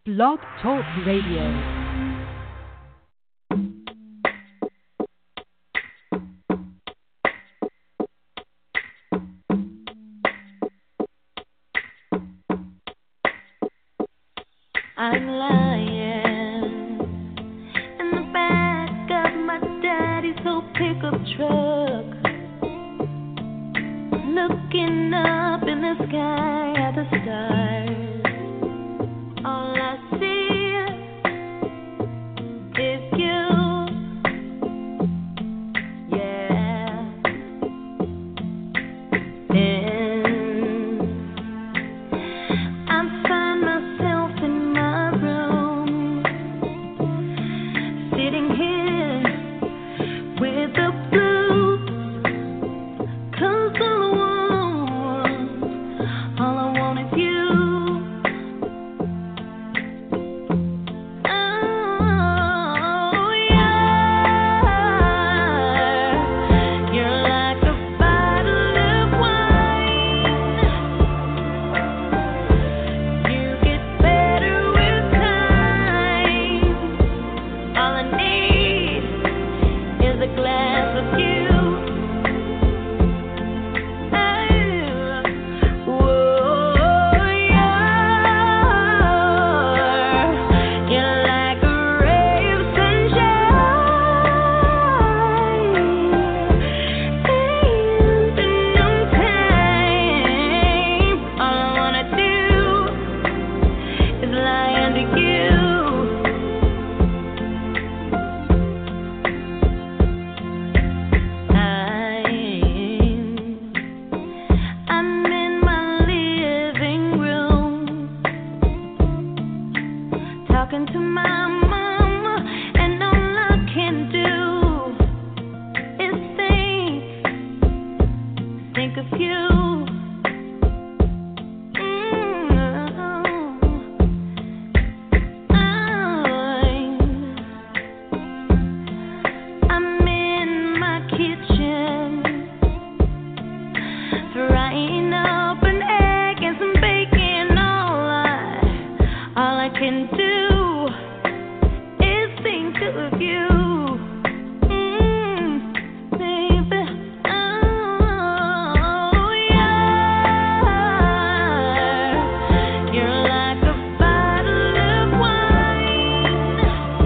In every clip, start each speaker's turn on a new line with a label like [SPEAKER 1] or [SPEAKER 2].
[SPEAKER 1] Blog Talk Radio.
[SPEAKER 2] I'm lying in the back of my daddy's old pickup truck, looking up in the sky at the stars. All I see is you, yeah. And I find myself in my room, sitting here with the blues, 'cause all I want is you. Oh, you're like a bottle of wine. You get better with time. All I need is a glass of you. You're like a ray of sunshine, and in no time, all I wanna do is lie under you. I'm in my living room, talking to my mama, and all I can do is think of you. I'm in my kitchen, frying up an egg and some bacon. All I can do is think of you, baby. Oh, you're like a bottle of wine.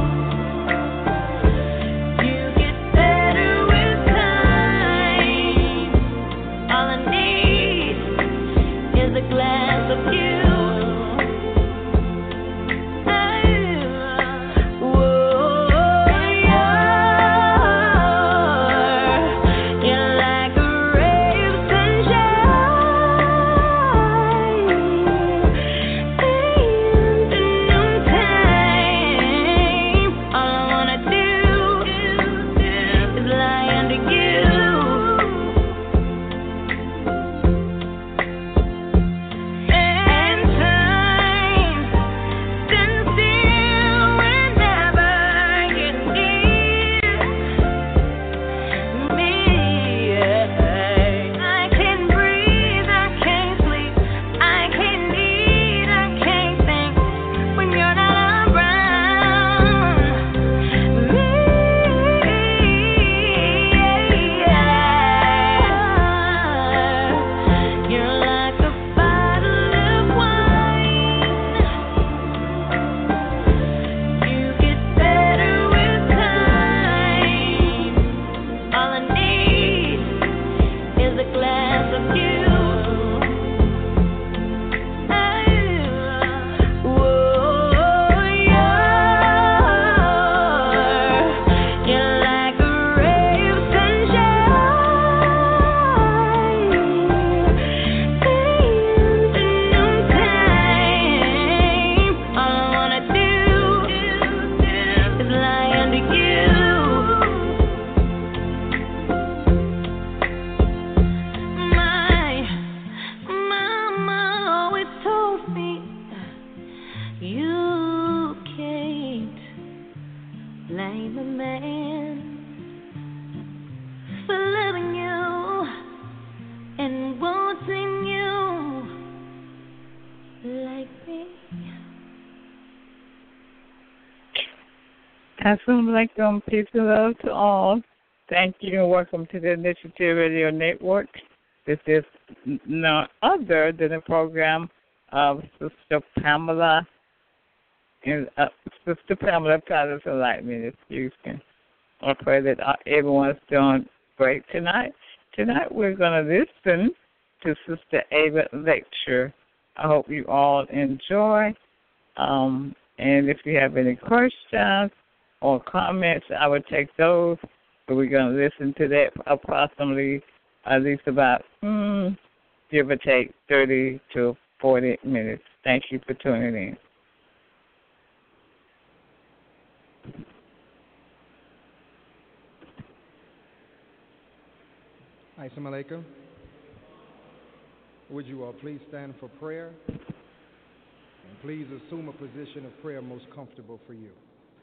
[SPEAKER 2] You get better with time. All I need is a glass of you. You're like a ray of sunshine, and in no time, all I wanna do is lie under you. And time stands still whenever you're near me. I can't breathe, I can't sleep, I can't eat, I can't think when you're not around me. You're like a bottle of wine. You get better with time. All I need is a glass of you. You're like a ray of sunshine, and in no time, all I wanna do is lie under you. My mama always told me you can't blame a man for loving you and wanting you like me.
[SPEAKER 3] Assalamu alaikum, peace and love to all. Thank you and welcome to the Initiative Radio Network. This is none other than a program of Sister Pamela and Sister Pamela Tyler's Enlightenment. Excuse me. I pray that everyone's doing great tonight. Tonight we're going to listen to Sister Ava lecture. I hope you all enjoy. And if you have any questions or comments, I would take those. But we're going to listen to that approximately at least about, give or take, 30 to 40 minutes. Thank you for tuning in.
[SPEAKER 4] Assalamu alaikum. Would you all please stand for prayer? And please assume a position of prayer most comfortable for you.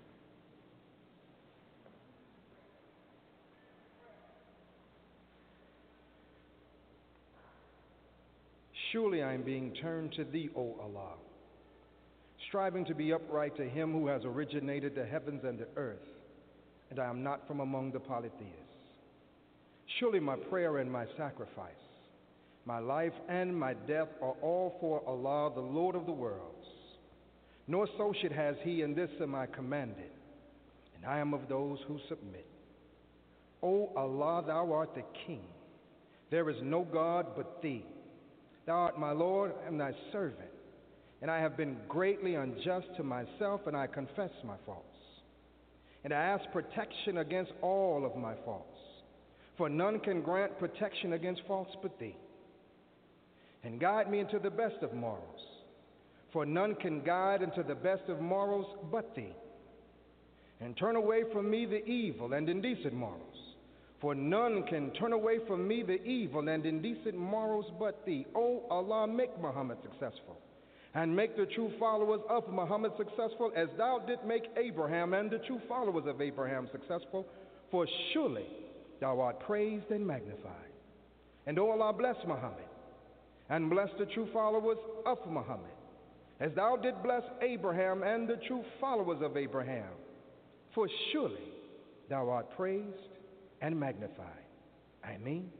[SPEAKER 4] Surely I am being turned to thee, O Allah, striving to be upright to him who has originated the heavens and the earth, and I am not from among the polytheists. Surely my prayer and my sacrifice, my life and my death are all for Allah, the Lord of the worlds. No associate has he in this am I commanded, and I am of those who submit. O Allah, thou art the King. There is no God but thee. Thou art my Lord and thy servant, and I have been greatly unjust to myself, and I confess my faults. And I ask protection against all of my faults, for none can grant protection against faults but thee. And guide me into the best of morals, for none can guide into the best of morals but thee. And turn away from me the evil and indecent morals, for none can turn away from me the evil and indecent morals but thee. O Allah, make Muhammad successful, and make the true followers of Muhammad successful, as thou didst make Abraham and the true followers of Abraham successful, for surely thou art praised and magnified. And O Allah, bless Muhammad, and bless the true followers of Muhammad, as thou didst bless Abraham and the true followers of Abraham, for surely thou art praised and magnified. Ameen.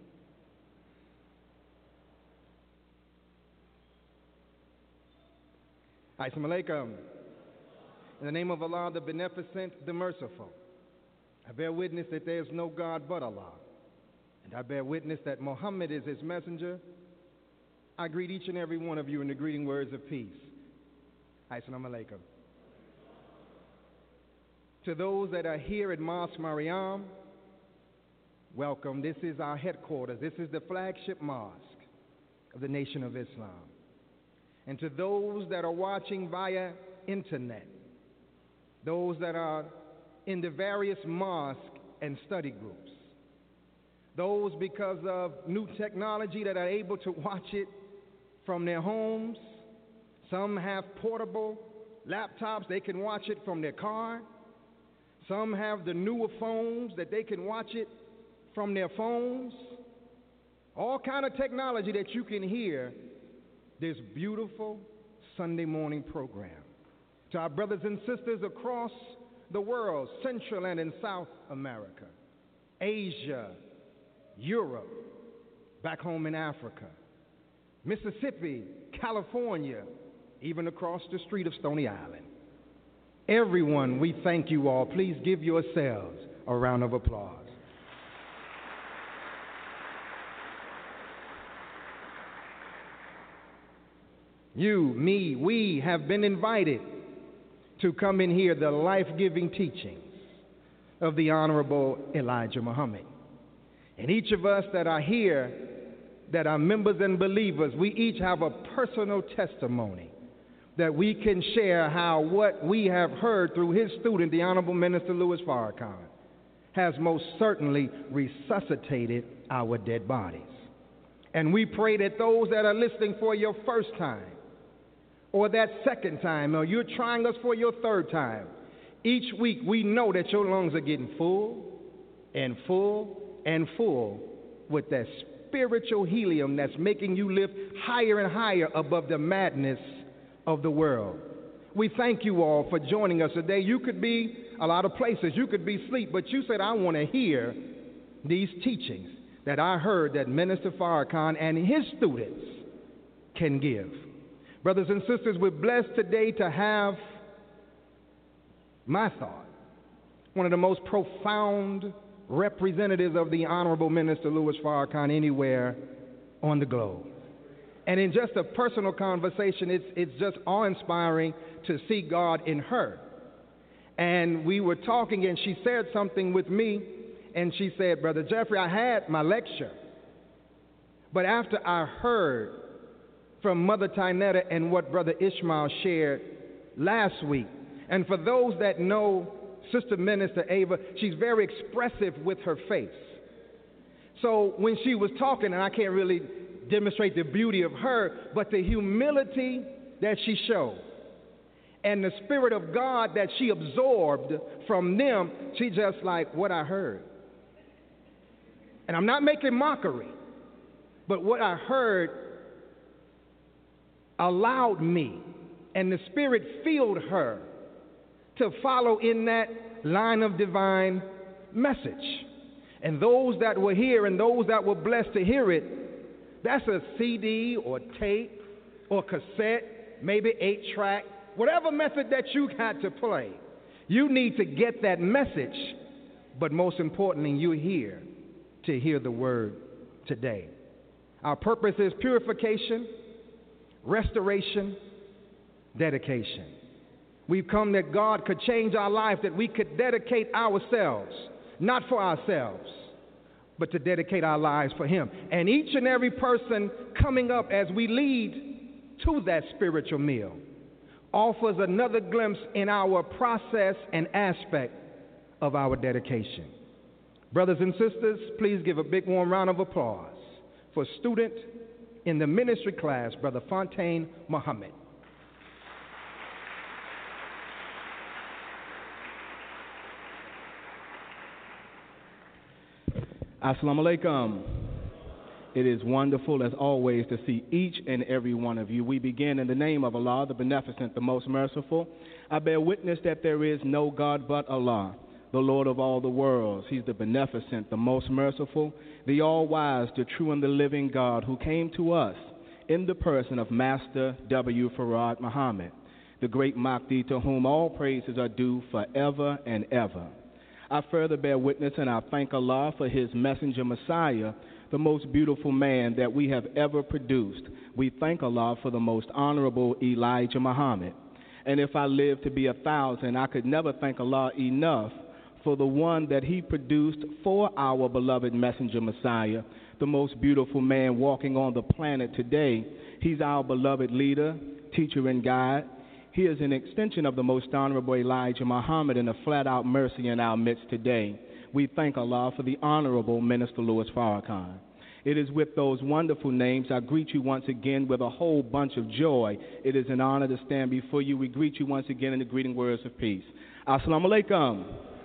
[SPEAKER 4] Assalamu alaikum. In the name of Allah, the Beneficent, the Merciful, I bear witness that there is no God but Allah, and I bear witness that Muhammad is his messenger. I greet each and every one of you in the greeting words of peace. Assalamu alaikum. To those that are here at Mosque Mariam, welcome. This is our headquarters. This is the flagship mosque of the Nation of Islam. And to those that are watching via internet, those that are in the various mosque and study groups, those because of new technology that are able to watch it from their homes. Some have portable laptops, they can watch it from their car. Some have the newer phones that they can watch it from their phones. All kind of technology that you can hear this beautiful Sunday morning program. To our brothers and sisters across the world, Central and in South America, Asia, Europe, back home in Africa, Mississippi, California, even across the street of Stony Island. Everyone, we thank you all. Please give yourselves a round of applause. You, me, we have been invited to come and hear the life-giving teachings of the Honorable Elijah Muhammad. And each of us that are here, that are members and believers, we each have a personal testimony that we can share how what we have heard through his student, the Honorable Minister Louis Farrakhan, has most certainly resuscitated our dead bodies. And we pray that those that are listening for your first time, or that second time, or you're trying us for your third time, each week we know that your lungs are getting full and full and full with that spiritual helium that's making you live higher and higher above the madness of the world. We thank you all for joining us today. You could be a lot of places. You could be asleep, but you said, I want to hear these teachings that I heard that Minister Farrakhan and his students can give. Brothers and sisters, we're blessed today to have, my thought, one of the most profound representatives of the Honorable Minister Louis Farrakhan anywhere on the globe. And in just a personal conversation, it's just awe-inspiring to see God in her. And we were talking, and she said something with me, and she said, Brother Jeffrey, I had my lecture, but after I heard from Mother Tynetta and what Brother Ishmael shared last week, and for those that know Sister Minister Ava, she's very expressive with her face. So when she was talking, and I can't really demonstrate the beauty of her, but the humility that she showed and the Spirit of God that she absorbed from them, she just like what I heard. And I'm not making mockery, but what I heard allowed me, and the Spirit filled her to follow in that line of divine message. And those that were here and those that were blessed to hear it, that's a CD or tape or cassette, maybe 8-track, whatever method that you had to play. You need to get that message, but most importantly, you're here to hear the word today. Our purpose is purification, restoration, dedication. We've come that God could change our life, that we could dedicate ourselves, not for ourselves, but to dedicate our lives for Him. And each and every person coming up as we lead to that spiritual meal offers another glimpse in our process and aspect of our dedication. Brothers and sisters, please give a big warm round of applause for student in the ministry class, Brother Fontaine Muhammad.
[SPEAKER 5] Assalamu alaikum. It is wonderful, as always, to see each and every one of you. We begin in the name of Allah, the Beneficent, the Most Merciful. I bear witness that there is no God but Allah, the Lord of all the worlds. He's the Beneficent, the Most Merciful, the All-Wise, the True and the Living God, who came to us in the person of Master W. Farad Muhammad, the great Mahdi, to whom all praises are due forever and ever. I further bear witness and I thank Allah for His messenger Messiah, the most beautiful man that we have ever produced. We thank Allah for the most honorable Elijah Muhammad. And if I live to be 1,000, I could never thank Allah enough for the one that He produced for our beloved messenger Messiah, the most beautiful man walking on the planet today. He's our beloved leader, teacher, and guide. He is an extension of the most honorable Elijah Muhammad and a flat-out mercy in our midst today. We thank Allah for the Honorable Minister Louis Farrakhan. It is with those wonderful names I greet you once again with a whole bunch of joy. It is an honor to stand before you. We greet you once again in the greeting words of peace. Assalamu alaikum.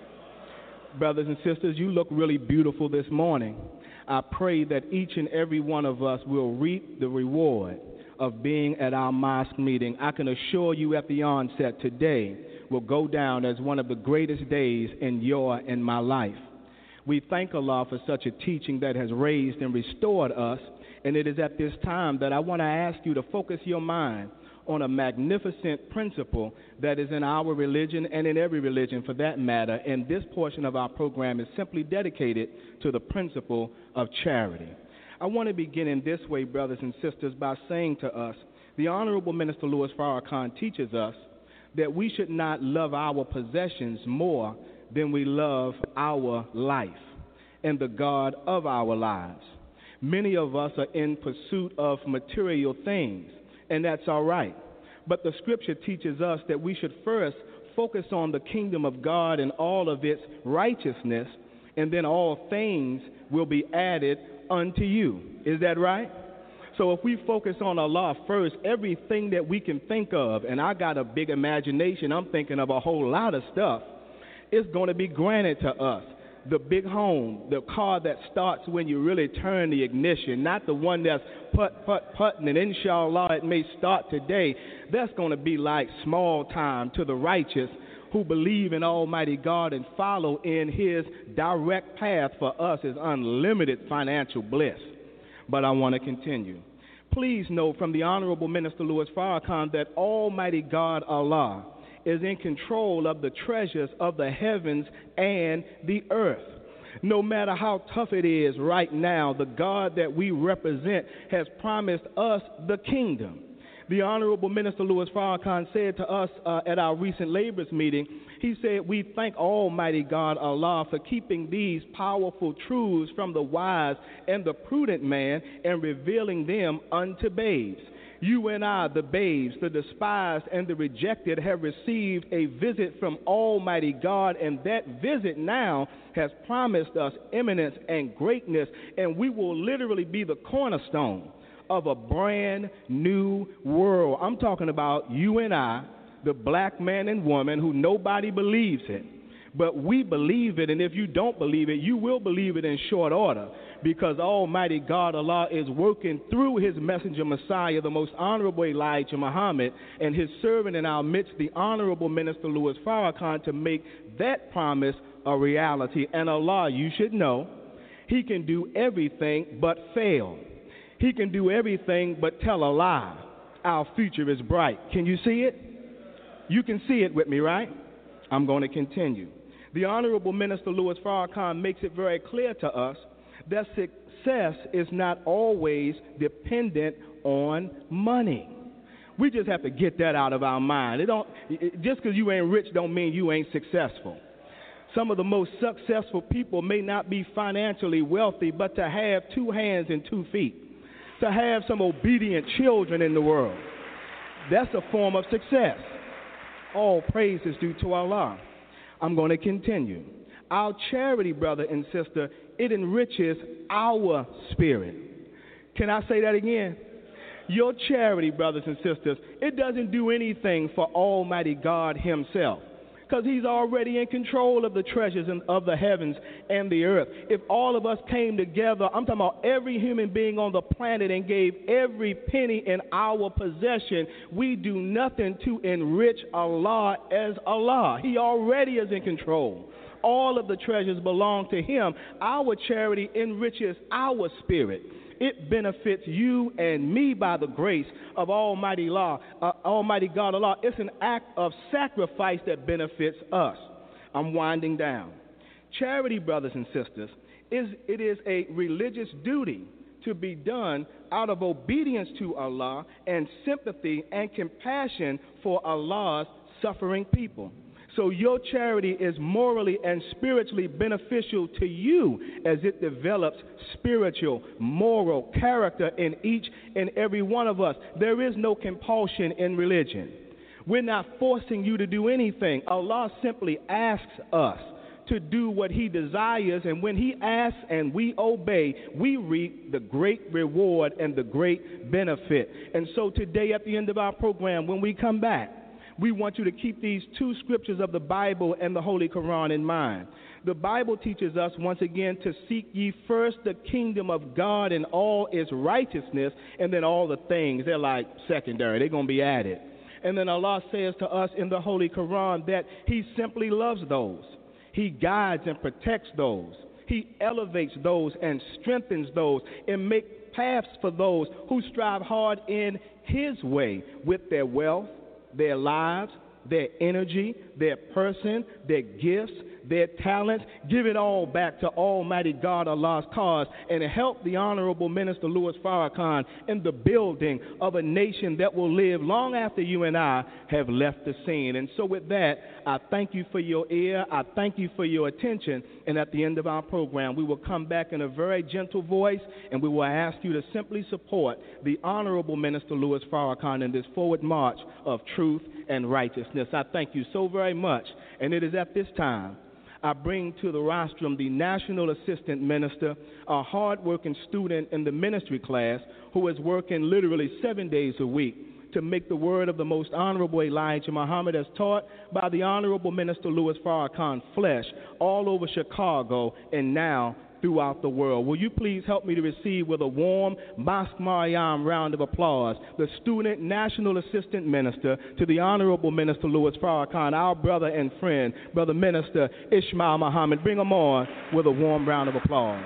[SPEAKER 5] Brothers and sisters, you look really beautiful this morning. I pray that each and every one of us will reap the reward of being at our mosque meeting. I can assure you at the onset, today will go down as one of the greatest days in your and my life. We thank Allah for such a teaching that has raised and restored us, and it is at this time that I want to ask you to focus your mind on a magnificent principle that is in our religion and in every religion for that matter, and this portion of our program is simply dedicated to the principle of charity. I want to begin in this way, brothers and sisters, by saying to us, the Honorable Minister Louis Farrakhan teaches us that we should not love our possessions more than we love our life and the God of our lives. Many of us are in pursuit of material things, and that's all right. But the Scripture teaches us that we should first focus on the kingdom of God and all of its righteousness, and then all things will be added unto you. Is that right? So if we focus on Allah first, everything that we can think of, and I got a big imagination, I'm thinking of a whole lot of stuff, is going to be granted to us. the big home, the car that starts when you really turn the ignition, not the one that's putting, and inshallah it may start today. That's going to be like small time to the righteous who believe in Almighty God and follow in His direct path. For us is unlimited financial bliss. But I want to continue. Please know from the Honorable Minister Louis Farrakhan that Almighty God Allah is in control of the treasures of the heavens and the earth. No matter how tough it is right now, the God that we represent has promised us the kingdom. The Honorable Minister Louis Farrakhan said to us at our recent laborers meeting, he said, we thank Almighty God Allah for keeping these powerful truths from the wise and the prudent man and revealing them unto babes. You and I, the babes, the despised and the rejected, have received a visit from Almighty God, and that visit now has promised us eminence and greatness, and we will literally be the cornerstone of a brand new world. I'm talking about you and I, the black man and woman who nobody believes it. But we believe it, and if you don't believe it, you will believe it in short order, because Almighty God Allah is working through His messenger Messiah, the most honorable Elijah Muhammad, and His servant in our midst, the Honorable Minister Louis Farrakhan, to make that promise a reality. And Allah, you should know, He can do everything but fail. He can do everything but tell a lie. Our future is bright. Can you see it? You can see it with me, right? I'm going to continue. The Honorable Minister Louis Farrakhan makes it very clear to us that success is not always dependent on money. We just have to get that out of our mind. Just because you ain't rich don't mean you ain't successful. Some of the most successful people may not be financially wealthy, but to have 2 hands and 2 feet, to have some obedient children in the world, that's a form of success. All praise is due to Allah. I'm going to continue. Our charity, brother and sister, it enriches our spirit. Can I say that again? Your charity, brothers and sisters, it doesn't do anything for Almighty God Himself, because He's already in control of the treasures of the heavens and the earth. If all of us came together, I'm talking about every human being on the planet, and gave every penny in our possession, we do nothing to enrich Allah as Allah. He already is in control. All of the treasures belong to Him. Our charity enriches our spirit. It benefits you and me by the grace of Almighty God Allah. It's an act of sacrifice that benefits us. I'm winding down. Charity, brothers and sisters, it is a religious duty to be done out of obedience to Allah and sympathy and compassion for Allah's suffering people. So your charity is morally and spiritually beneficial to you as it develops spiritual, moral character in each and every one of us. There is no compulsion in religion. We're not forcing you to do anything. Allah simply asks us to do what He desires, and when He asks and we obey, we reap the great reward and the great benefit. And so today at the end of our program, when we come back, we want you to keep these 2 scriptures of the Bible and the Holy Quran in mind. The Bible teaches us, once again, to seek ye first the kingdom of God and all its righteousness, and then all the things, they're like secondary. They're going to be added. And then Allah says to us in the Holy Quran that He simply loves those. He guides and protects those. He elevates those and strengthens those and makes paths for those who strive hard in His way with their wealth, their lives, their energy, their person, their gifts, their talents. Give it all back to Almighty God Allah's cause, and help the Honorable Minister Louis Farrakhan in the building of a nation that will live long after you and I have left the scene. And so with that, I thank you for your ear. I thank you for your attention. And at the end of our program, we will come back in a very gentle voice, and we will ask you to simply support the Honorable Minister Louis Farrakhan in this forward march of truth and righteousness. I thank you so very much. And it is at this time I bring to the rostrum the National Assistant Minister, a hard-working student in the ministry class who is working literally 7 days a week to make the word of the most honorable Elijah Muhammad as taught by the Honorable Minister Louis Farrakhan flesh all over Chicago and now throughout the world. Will you please help me to receive with a warm Mosque Mariam round of applause the Student National Assistant Minister to the Honorable Minister Louis Farrakhan, our brother and friend, Brother Minister Ishmael Muhammad. Bring him on with a warm round of applause.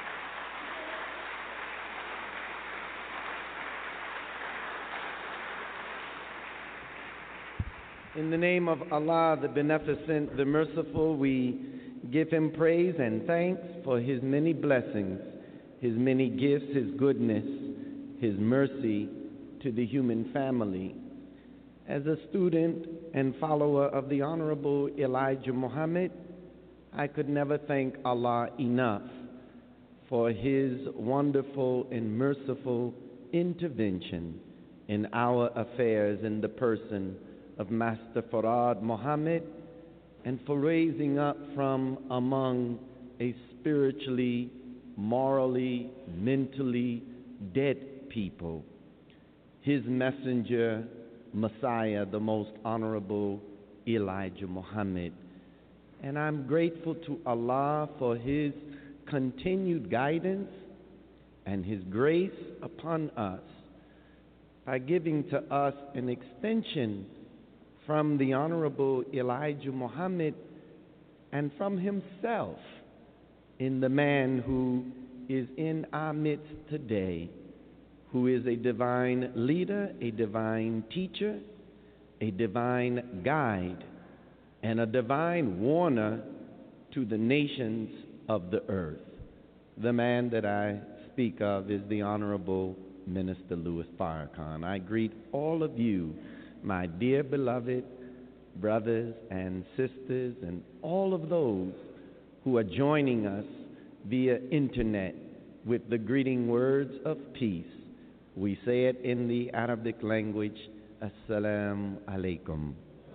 [SPEAKER 6] In the name of Allah, the Beneficent, the Merciful, we give Him praise and thanks for His many blessings, His many gifts, His goodness, His mercy to the human family. As a student and follower of the Honorable Elijah Muhammad, I could never thank Allah enough for His wonderful and merciful intervention in our affairs in the person of Master Farad Muhammad, and for raising up from among a spiritually, morally, mentally dead people His messenger, Messiah, the most honorable Elijah Muhammad. And I'm grateful to Allah for His continued guidance and His grace upon us by giving to us an extension from the Honorable Elijah Muhammad and from Himself in the man who is in our midst today, who is a divine leader, a divine teacher, a divine guide, and a divine warner to the nations of the earth. The man that I speak of is the Honorable Minister Louis Farrakhan. I greet all of you, my dear beloved brothers and sisters, and all of those who are joining us via internet with the greeting words of peace. We say it in the Arabic language, Assalamu alaikum.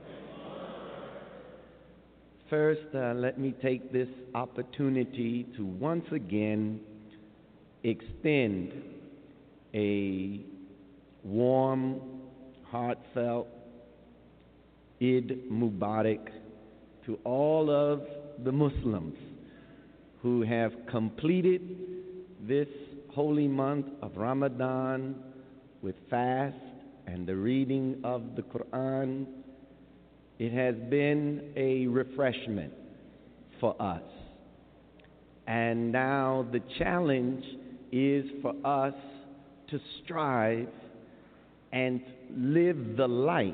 [SPEAKER 6] First, let me take this opportunity to once again extend a warm, heartfelt Eid Mubarak to all of the Muslims who have completed this holy month of Ramadan with fast and the reading of the Quran. It has been a refreshment for us. And now the challenge is for us to strive and live the life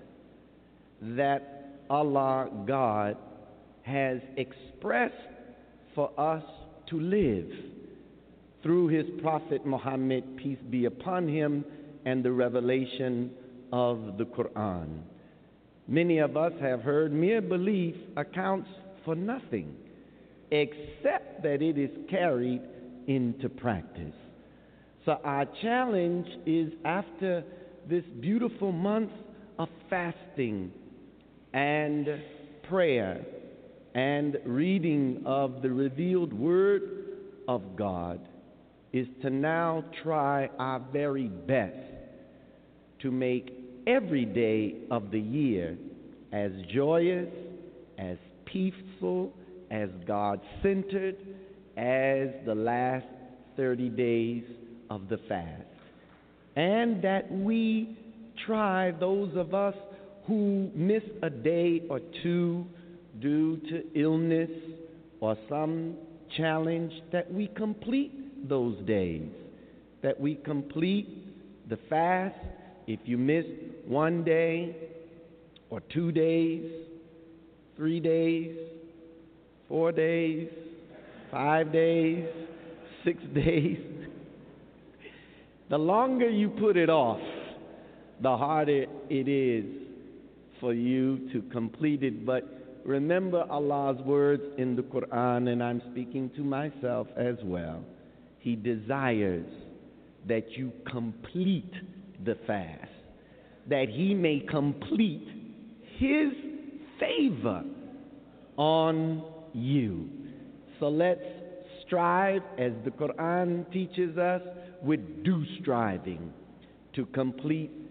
[SPEAKER 6] that Allah, God, has expressed for us to live through His Prophet Muhammad, peace be upon him, and the revelation of the Quran. Many of us have heard mere belief accounts for nothing except that it is carried into practice. So our challenge is, after this beautiful month of fasting and prayer and reading of the revealed Word of God, is to now try our very best to make every day of the year as joyous, as peaceful, as God-centered as the last 30 days of the fast. And that we try, those of us who miss a day or two due to illness or some challenge, that we complete those days, that we complete the fast. If you miss 1 day or 2 days, 3 days, 4 days, 5 days, 6 days, the longer you put it off, the harder it is for you to complete it. But remember Allah's words in the Quran, and I'm speaking to myself as well. He desires that you complete the fast, that He may complete His favor on you. So let's strive, as the Quran teaches us, with due striving to complete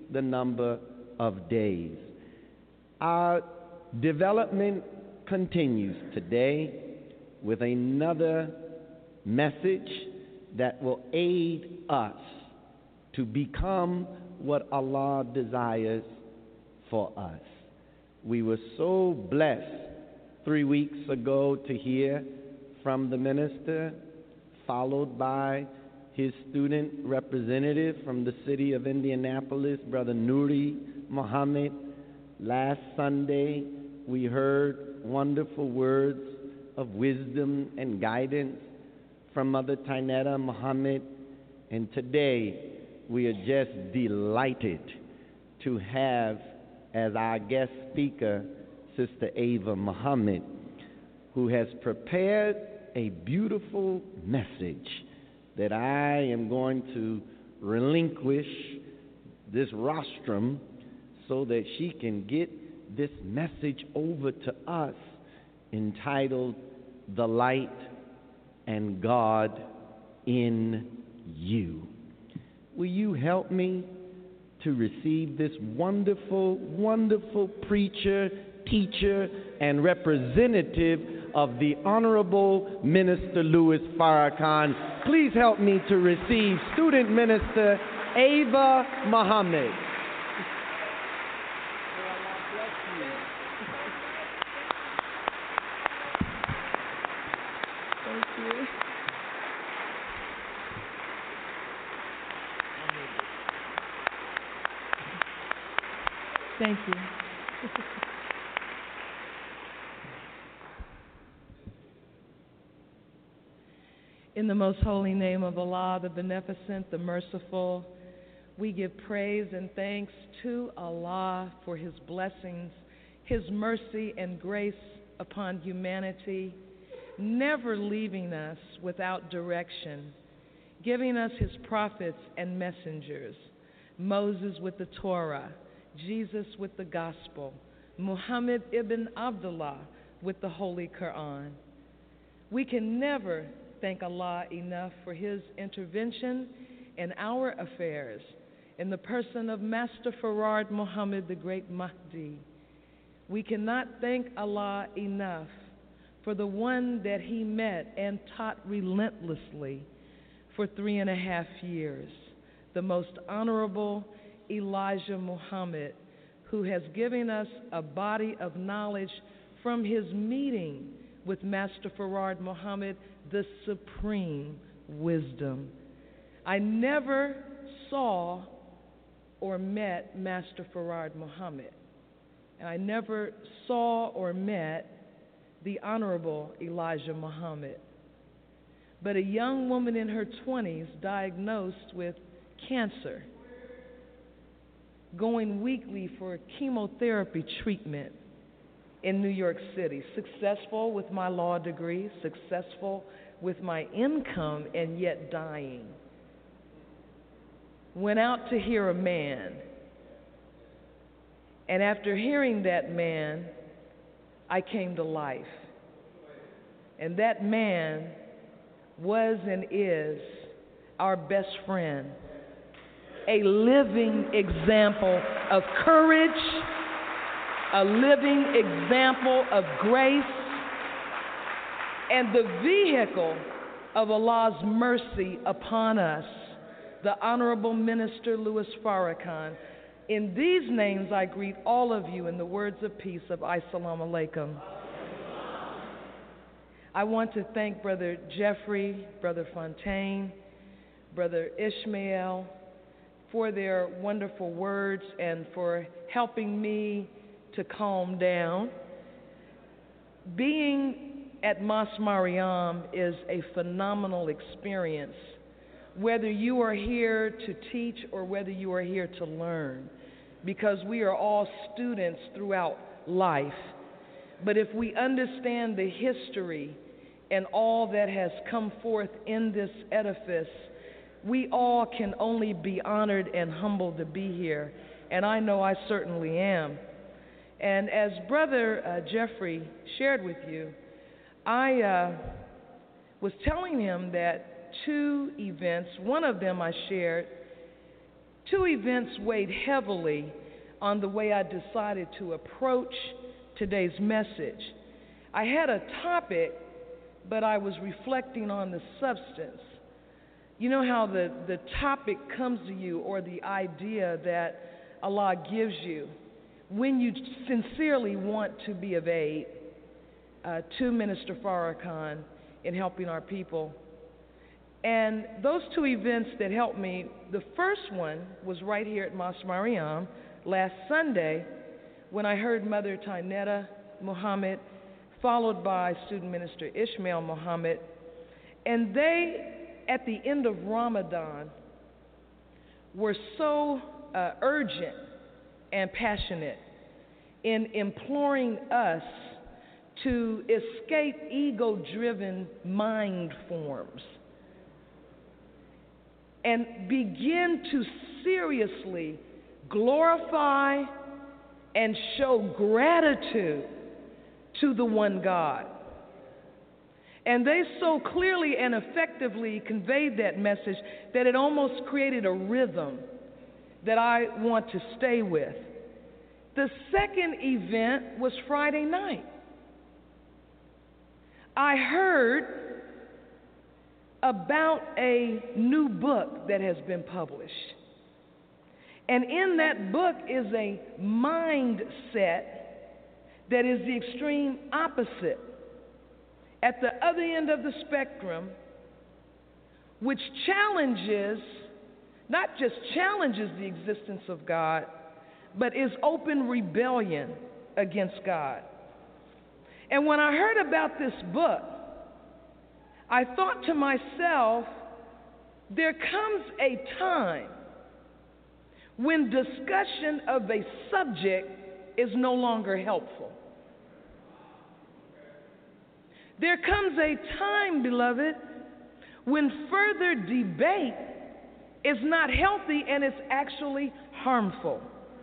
[SPEAKER 6] the number of days. Our development continues today with another message that will aid us to become what Allah desires for us. We were so blessed 3 weeks ago to hear from the minister, followed by his student representative from the city of Indianapolis, Brother Nuri Muhammad. Last Sunday, we heard wonderful words of wisdom and guidance from Mother Tainetta Muhammad. And today, we are just delighted to have as our guest speaker Sister Ava Muhammad, who has prepared a beautiful message that I am going to relinquish this rostrum so that she can get this message over to us, entitled The Light and God in You. Will you help me to receive this wonderful, wonderful preacher, teacher, and representative of the Honorable Minister Louis Farrakhan? Please help me to receive Student Minister Ava Muhammad.
[SPEAKER 7] Thank you. Thank you. In the most holy name of Allah, the Beneficent, the Merciful, we give praise and thanks to Allah for His blessings, His mercy and grace upon humanity, never leaving us without direction, giving us His prophets and messengers, Moses with the Torah, Jesus with the Gospel, Muhammad ibn Abdullah with the Holy Quran. We can never thank Allah enough for His intervention in our affairs in the person of Master Farad Muhammad, the great Mahdi. We cannot thank Allah enough for the one that He met and taught relentlessly for 3.5 years, the most honorable Elijah Muhammad, who has given us a body of knowledge from his meeting with Master Farad Muhammad, the supreme wisdom. I never saw or met Master Farad Muhammad, and I never saw or met the Honorable Elijah Muhammad. But a young woman in her 20s diagnosed with cancer, going weekly for chemotherapy treatment in New York City, successful with my law degree, successful with my income, and yet dying. Went out to hear a man, and after hearing that man, I came to life. And that man was and is our best friend, a living example of courage, a living example of grace, and the vehicle of Allah's mercy upon us, the Honorable Minister Louis Farrakhan. In these names, I greet all of you in the words of peace of Assalamu alaikum. I want to thank Brother Jeffrey, Brother Fontaine, Brother Ishmael for their wonderful words and for helping me to calm down. Being at Mas Mariam is a phenomenal experience, whether you are here to teach or whether you are here to learn, because we are all students throughout life. But if we understand the history and all that has come forth in this edifice, we all can only be honored and humbled to be here, and I know I certainly am. And as Brother Jeffrey shared with you, I was telling him that 2 events, one of them I shared, two events weighed heavily on the way I decided to approach today's message. I had a topic, but I was reflecting on the substance. You know how the topic comes to you, or the idea that Allah gives you when you sincerely want to be of aid to Minister Farrakhan in helping our people. And those two events that helped me, the first one was right here at Mosque Mariam last Sunday when I heard Mother Tainetta Muhammad, followed by student minister Ishmael Muhammad, and they, at the end of Ramadan, were so urgent and passionate in imploring us to escape ego-driven mind forms and begin to seriously glorify and show gratitude to the one God. And they so clearly and effectively conveyed that message that it almost created a rhythm that I want to stay with. The second event was Friday night. I heard about a new book that has been published. And in that book is a mindset that is the extreme opposite, at the other end of the spectrum, which challenges, not just challenges the existence of God, but is open rebellion against God. And when I heard about this book, I thought to myself, there comes a time when discussion of a subject is no longer helpful. There comes a time, beloved, when further debate is not healthy and it's actually harmful.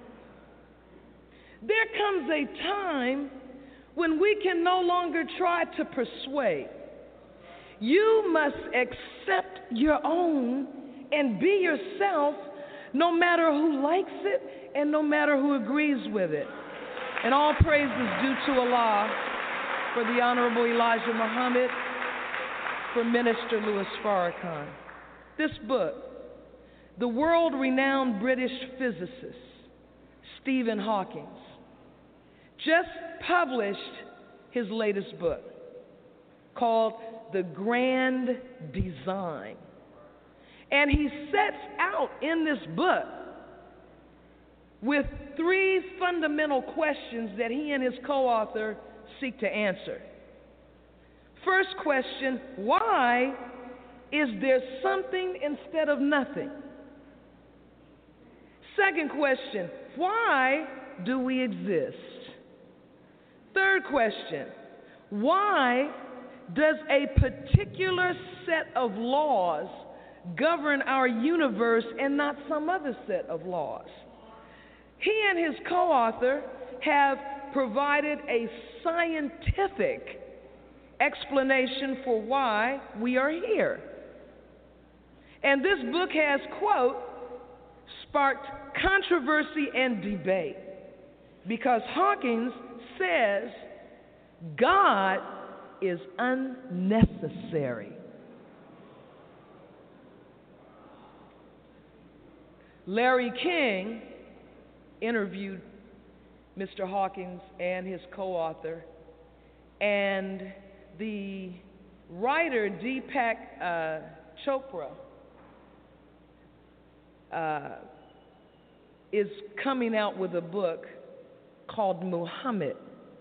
[SPEAKER 7] There comes a time when we can no longer try to persuade. You must accept your own and be yourself, no matter who likes it and no matter who agrees with it. And all praise is due to Allah for the Honorable Elijah Muhammad, for Minister Louis Farrakhan. This book, the world-renowned British physicist Stephen Hawking just published his latest book called The Grand Design. And he sets out in this book with three fundamental questions that he and his co-author seek to answer. First question, why is there something instead of nothing? Second question, why do we exist? Third question, why does a particular set of laws govern our universe and not some other set of laws? He and his co-author have provided a scientific explanation for why we are here. And this book has, quote, sparked controversy and debate because Hawkins says God is unnecessary. Larry King interviewed Mr. Hawkins and his co-author, and the writer Deepak Chopra is coming out with a book called Muhammad,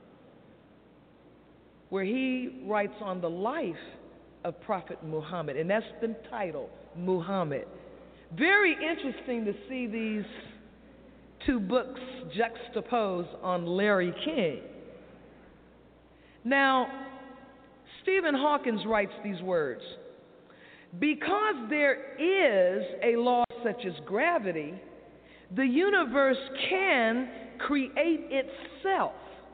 [SPEAKER 7] where he writes on the life of Prophet Muhammad, and that's the title, Muhammad. Very interesting to see these two books juxtaposed on Larry King. Now, Stephen Hawkins writes these words: because there is a law such as gravity, the universe can create itself.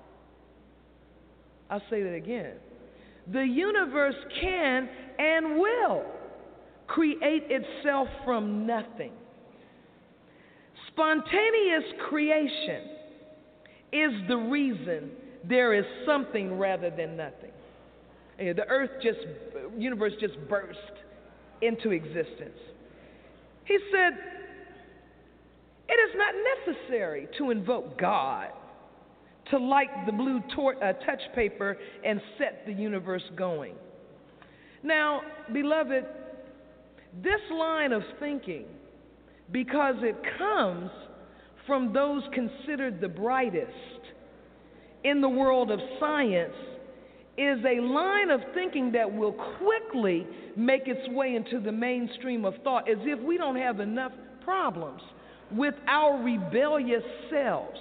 [SPEAKER 7] I'll say that again. The universe can and will create itself from nothing. Spontaneous creation is the reason there is something rather than nothing. The universe just burst into existence. He said, it is not necessary to invoke God to light the blue touch paper and set the universe going. Now, beloved, this line of thinking, because it comes from those considered the brightest in the world of science, is a line of thinking that will quickly make its way into the mainstream of thought, as if we don't have enough problems with our rebellious selves.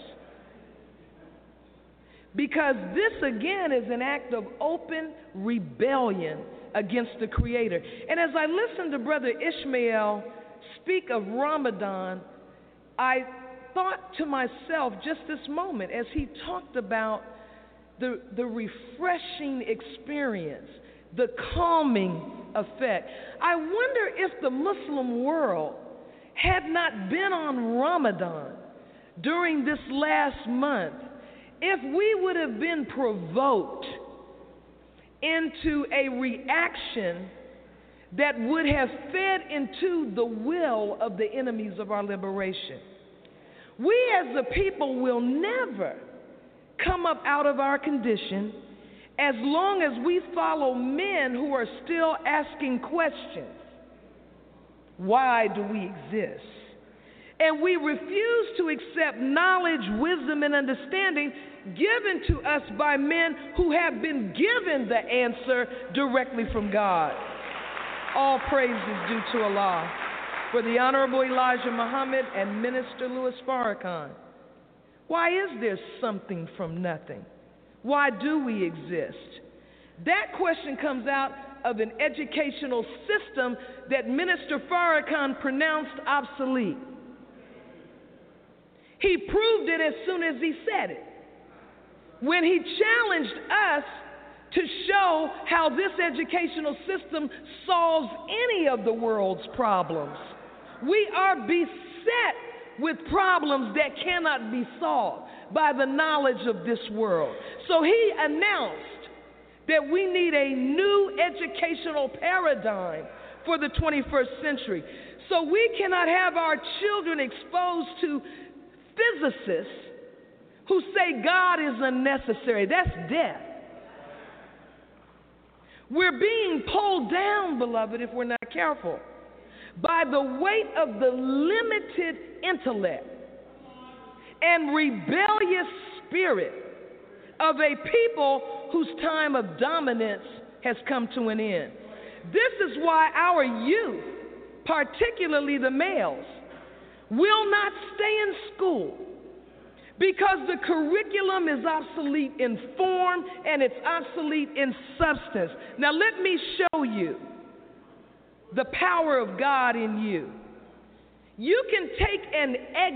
[SPEAKER 7] Because this, again, is an act of open rebellion against the Creator. And as I listened to Brother Ishmael speak of Ramadan, I thought to myself just this moment as he talked about the refreshing experience, the calming effect. I wonder if the Muslim world had not been on Ramadan during this last month, if we would have been provoked into a reaction that would have fed into the will of the enemies of our liberation. We as a people will never come up out of our condition as long as we follow men who are still asking questions. Why do we exist? And we refuse to accept knowledge, wisdom, and understanding given to us by men who have been given the answer directly from God. All praise is due to Allah. For the Honorable Elijah Muhammad and Minister Louis Farrakhan. Why is there something from nothing? Why do we exist? That question comes out of an educational system that Minister Farrakhan pronounced obsolete. He proved it as soon as he said it, when he challenged us to show how this educational system solves any of the world's problems. We are beset with problems that cannot be solved by the knowledge of this world. So he announced that we need a new educational paradigm for the 21st century. So we cannot have our children exposed to physicists who say God is unnecessary. That's death. We're being pulled down, beloved, if we're not careful, by the weight of the limited intellect and rebellious spirit of a people whose time of dominance has come to an end. This is why our youth, particularly the males, will not stay in school, because the curriculum is obsolete in form and it's obsolete in substance. Now let me show you the power of God in you. You can take an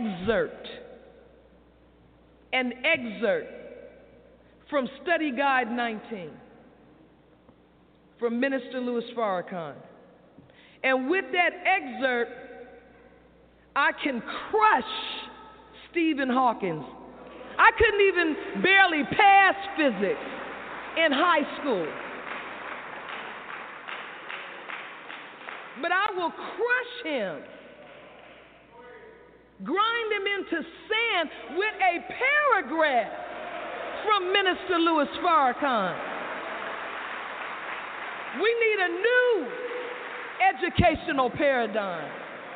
[SPEAKER 7] excerpt from Study Guide 19 from Minister Louis Farrakhan. And with that excerpt, I can crush Stephen Hawking. I couldn't even barely pass physics in high school. But I will crush him, grind him into sand with a paragraph from Minister Louis Farrakhan. We need a new educational paradigm.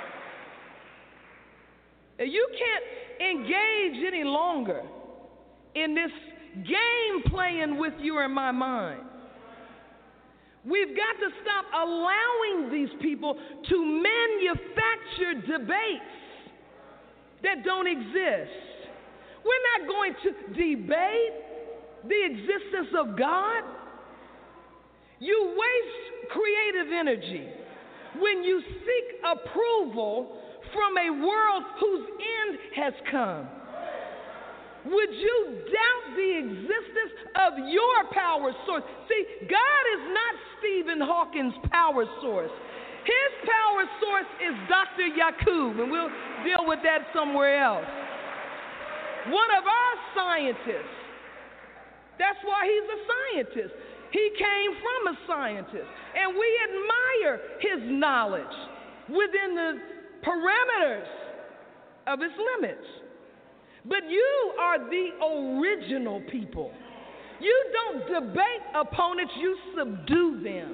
[SPEAKER 7] You can't engage any longer in this game playing with you and my mind. We've got to stop allowing these people to manufacture debates that don't exist. We're not going to debate the existence of God. You waste creative energy when you seek approval from a world whose end has come. Would you doubt the existence of your power source? See, God is not Stephen Hawking's power source. His power source is Dr. Yakub, and we'll deal with that somewhere else. One of our scientists, that's why he's a scientist. He came from a scientist, and we admire his knowledge within the parameters of its limits. But you are the original people. You don't debate opponents, you subdue them.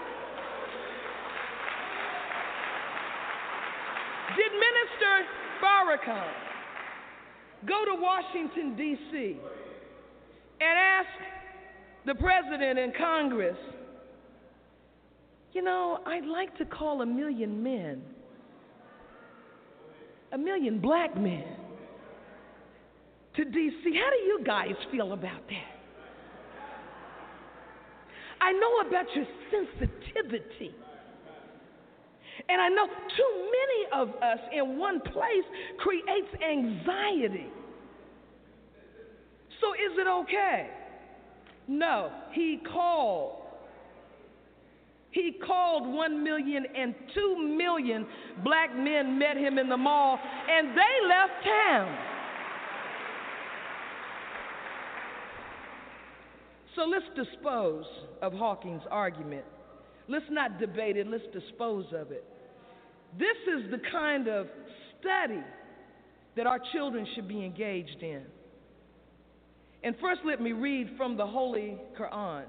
[SPEAKER 7] Did Minister Farrakhan go to Washington, D.C. and ask the president and Congress, you know, I'd like to call 1 million men, 1 million black men, to D.C. How do you guys feel about that? I know about your sensitivity. And I know too many of us in one place creates anxiety. So is it okay? No, he called 1 million, and 2 million black men met him in the mall, and they left town. So let's dispose of Hawking's argument. Let's not debate it, let's dispose of it. This is the kind of study that our children should be engaged in. And first, let me read from the Holy Quran.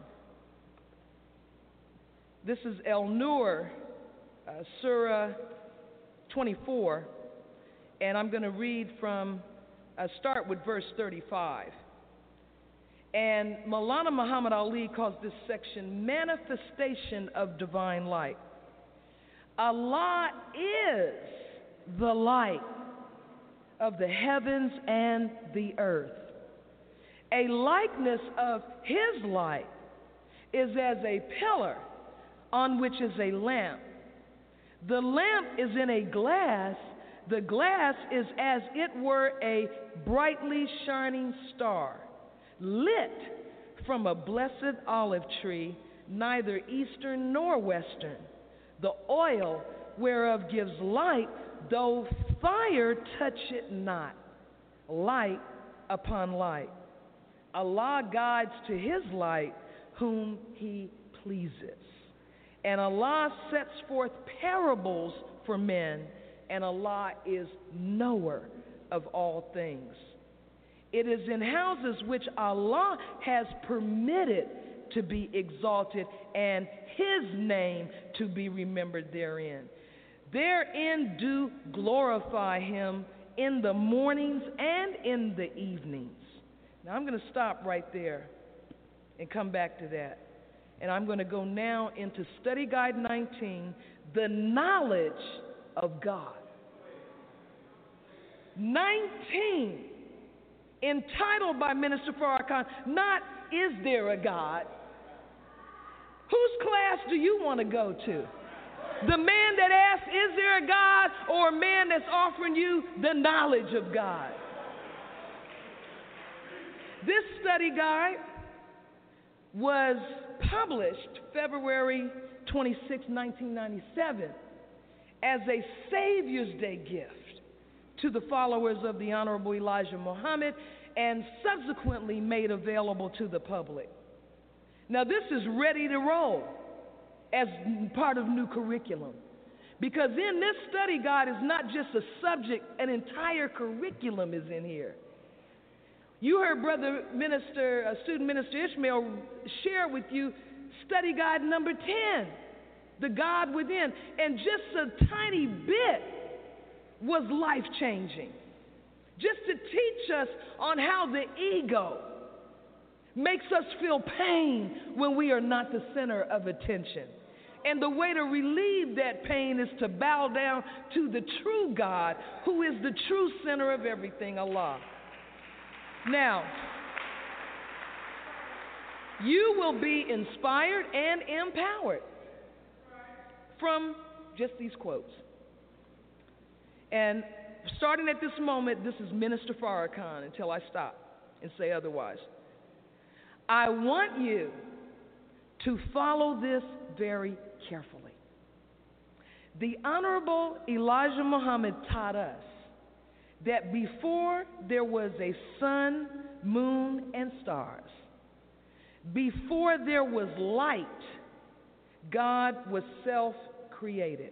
[SPEAKER 7] This is Al-Nur, Surah 24, and I'm going to read from, start with verse 35. And Maulana Muhammad Ali calls this section Manifestation of Divine Light. Allah is the light of the heavens and the earth. A likeness of his light is as a pillar on which is a lamp. The lamp is in a glass. The glass is as it were a brightly shining star, lit from a blessed olive tree, neither eastern nor western. The oil whereof gives light, though fire touch it not. Light upon light. Allah guides to his light whom he pleases. And Allah sets forth parables for men, and Allah is knower of all things. It is in houses which Allah has permitted to be exalted and his name to be remembered therein. Therein do glorify him in the mornings and in the evenings. Now I'm going to stop right there and come back to that. And I'm going to go now into Study Guide 19, the knowledge of God. 19, entitled by Minister Farrakhan, not Is There a God? Whose class do you want to go to? The man that asks, Is there a God? Or a man that's offering you the knowledge of God? This study guide was published February 26, 1997 as a Savior's Day gift to the followers of the Honorable Elijah Muhammad and subsequently made available to the public. Now this is ready to roll as part of new curriculum, because in this study guide is not just a subject, an entire curriculum is in here. You heard Brother Minister, Student Minister Ishmael share with you study guide number 10, The God Within, and just a tiny bit was life-changing. Just to teach us on how the ego makes us feel pain when we are not the center of attention. And the way to relieve that pain is to bow down to the true God, who is the true center of everything, Allah. Now, you will be inspired and empowered from just these quotes. And starting at this moment, this is Minister Farrakhan until I stop and say otherwise. I want you to follow this very carefully. The Honorable Elijah Muhammad taught us that before there was a sun, moon, and stars, before there was light, God was self-created.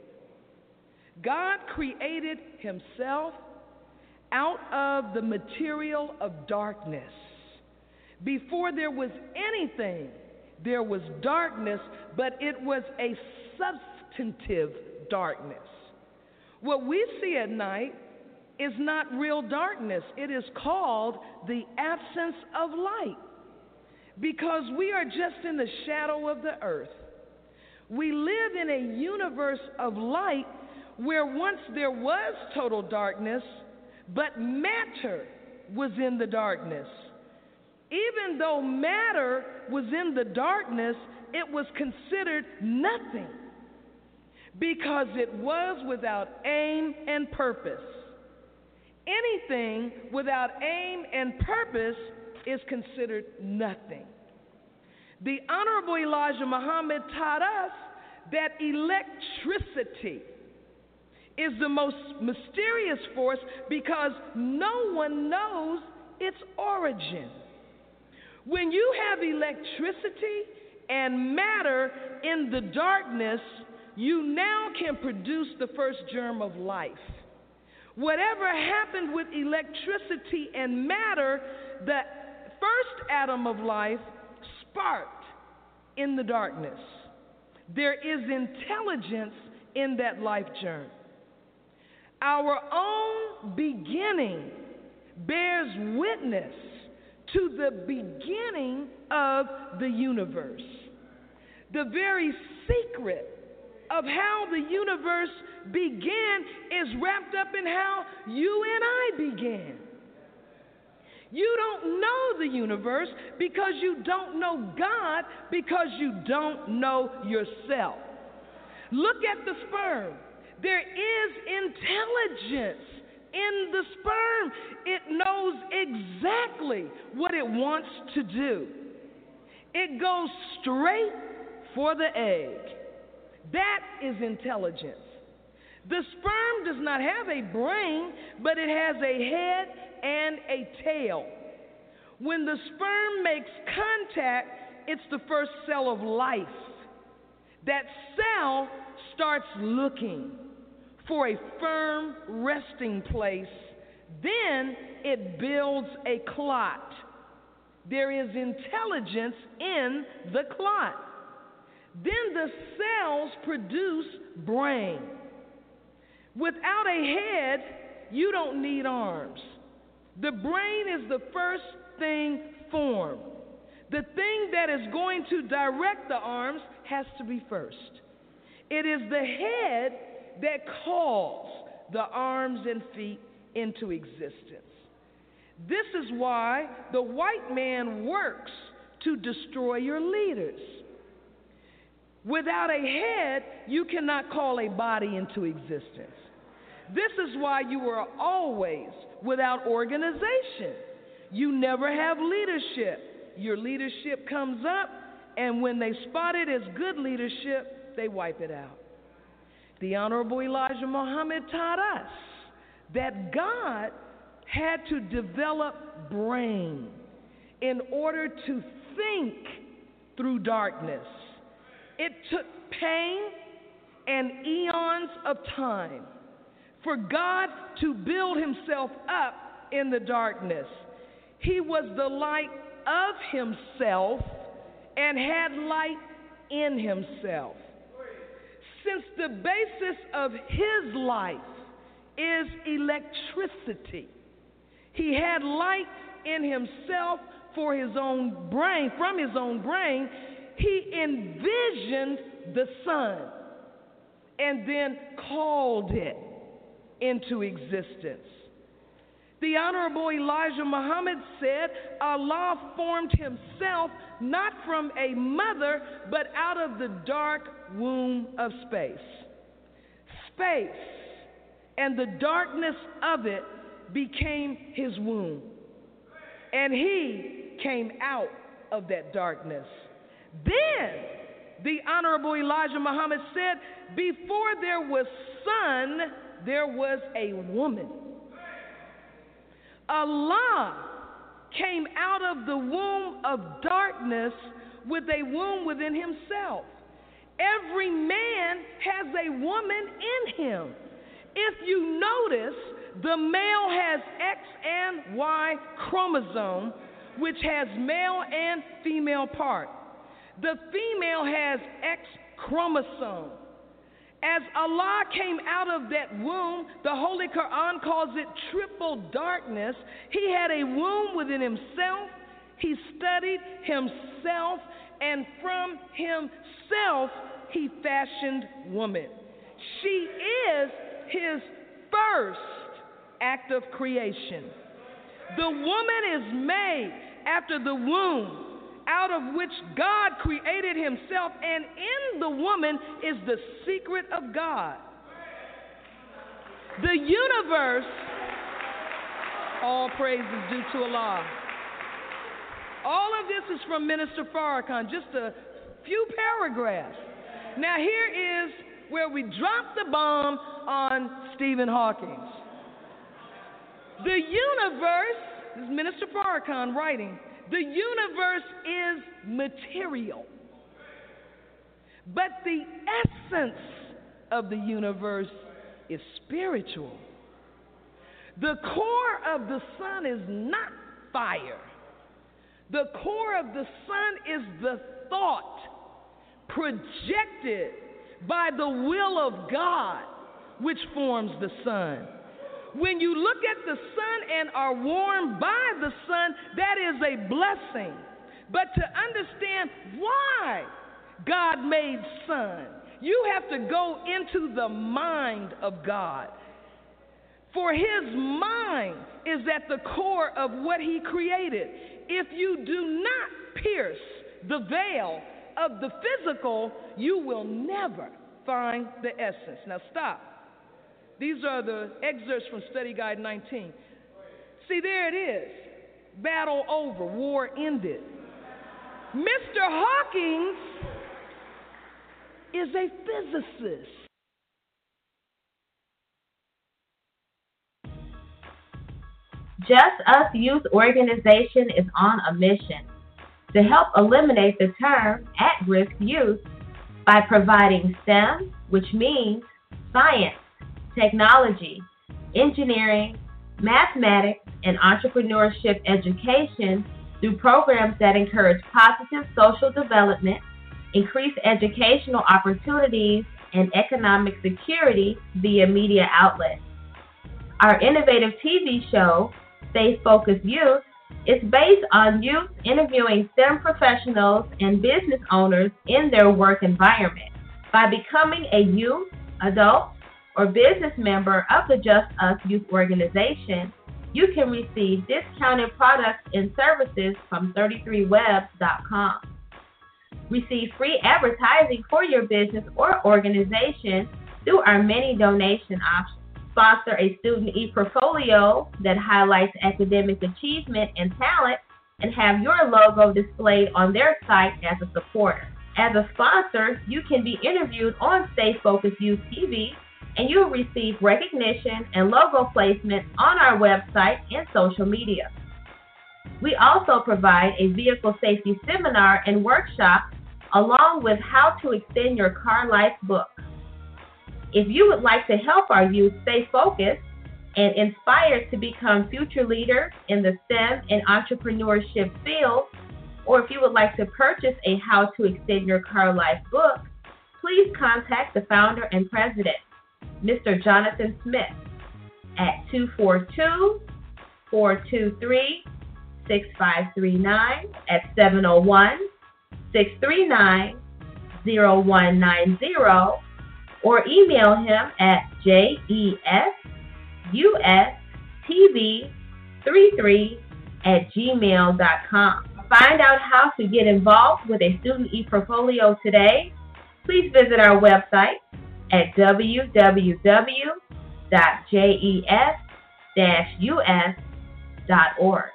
[SPEAKER 7] God created himself out of the material of darkness. Before there was anything, there was darkness, but it was a substantive darkness. What we see at night is not real darkness. It is called the absence of light, because we are just in the shadow of the earth. We live in a universe of light where once there was total darkness, but matter was in the darkness. Even though matter was in the darkness, it was considered nothing because it was without aim and purpose. Anything without aim and purpose is considered nothing. The Honorable Elijah Muhammad taught us that electricity is the most mysterious force because no one knows its origin. When you have electricity and matter in the darkness, you now can produce the first germ of life. Whatever happened with electricity and matter, the first atom of life sparked in the darkness. There is intelligence in that life germ. Our own beginning bears witness to the beginning of the universe. The very secret of how the universe began is wrapped up in how you and I began. You don't know the universe because you don't know God, because you don't know yourself. Look at the sperm. There is intelligence in the sperm. It knows exactly what it wants to do. It goes straight for the egg. That is intelligence. The sperm does not have a brain, but it has a head and a tail. When the sperm makes contact, it's the first cell of life. That cell starts looking for a firm resting place. Then it builds a clot. There is intelligence in the clot. Then the cells produce brain. Without a head, you don't need arms. The brain is the first thing formed. The thing that is going to direct the arms has to be first. It is the head that calls the arms and feet into existence. This is why the white man works to destroy your leaders. Without a head, you cannot call a body into existence. This is why you are always without organization. You never have leadership. Your leadership comes up, and when they spot it as good leadership, they wipe it out. The Honorable Elijah Muhammad taught us that God had to develop brain in order to think through darkness. It took pain and eons of time for God to build himself up in the darkness. He was the light of himself and had light in himself. Since the basis of his life is electricity, he had light in himself for his own brain, from his own brain. He envisioned the sun and then called it into existence. The Honorable Elijah Muhammad said Allah formed himself not from a mother, but out of the dark womb of space. Space and the darkness of it became his womb. And he came out of that darkness. Then the Honorable Elijah Muhammad said, before there was sun, there was a woman. Allah came out of the womb of darkness with a womb within himself. Every man has a woman in him. If you notice, the male has X and Y chromosome, which has male and female part. The female has X chromosome. As Allah came out of that womb, the Holy Quran calls it triple darkness. He had a womb within himself. He studied himself, and from himself he fashioned woman. She is his first act of creation. The woman is made after the womb, out of which God created himself, and in the woman is the secret of God. The universe, all praise is due to Allah. All of this is from Minister Farrakhan, just a few paragraphs. Now here is where we drop the bomb on Stephen Hawking. The universe, this is Minister Farrakhan writing, the universe is material, but the essence of the universe is spiritual. The core of the sun is not fire. The core of the sun is the thought projected by the will of God, which forms the sun. When you look at the sun and are warmed by the sun, that is a blessing. But to understand why God made sun, you have to go into the mind of God. For his mind is at the core of what he created. If you do not pierce the veil of the physical, you will never find the essence. Now stop. These are the excerpts from Study Guide 19. See, there it is. Battle over. War ended. Mr. Hawkins is a physicist.
[SPEAKER 8] Just Us Youth Organization is on a mission to help eliminate the term at-risk youth by providing STEM, which means science, technology, engineering, mathematics, and entrepreneurship education through programs that encourage positive social development, increase educational opportunities, and economic security via media outlets. Our innovative TV show, Stay Focused Youth, is based on youth interviewing STEM professionals and business owners in their work environment. By becoming a youth, adult, or business member of the Just Us Youth Organization, you can receive discounted products and services from 33webs.com. Receive free advertising for your business or organization through our many donation options. Sponsor a student e-portfolio that highlights academic achievement and talent, and have your logo displayed on their site as a supporter. As a sponsor, you can be interviewed on Stay Focused Youth TV, and you'll receive recognition and logo placement on our website and social media. We also provide a vehicle safety seminar and workshop along with how to extend your car life book. If you would like to help our youth stay focused and inspired to become future leaders in the STEM and entrepreneurship field, or if you would like to purchase a How to Extend Your Car Life book, please contact the founder and president, Mr. Jonathan Smith, at 242-423-6539 at 701-639-0190, or email him at jesustv33@gmail.com. Find out how to get involved with a student e-portfolio today. Please visit our website at www.jes-us.org.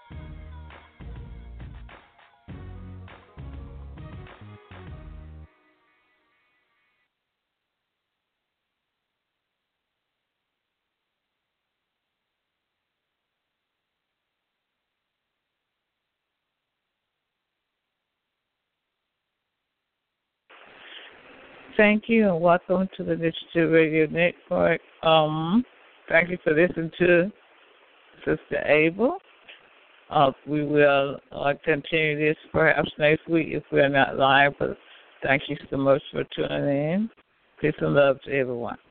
[SPEAKER 3] thank you, and welcome to the Initiative Radio Network. Thank you for listening to Sister Abel. We will continue this perhaps next week if we're not live, but thank you so much for tuning in. Peace and love to everyone.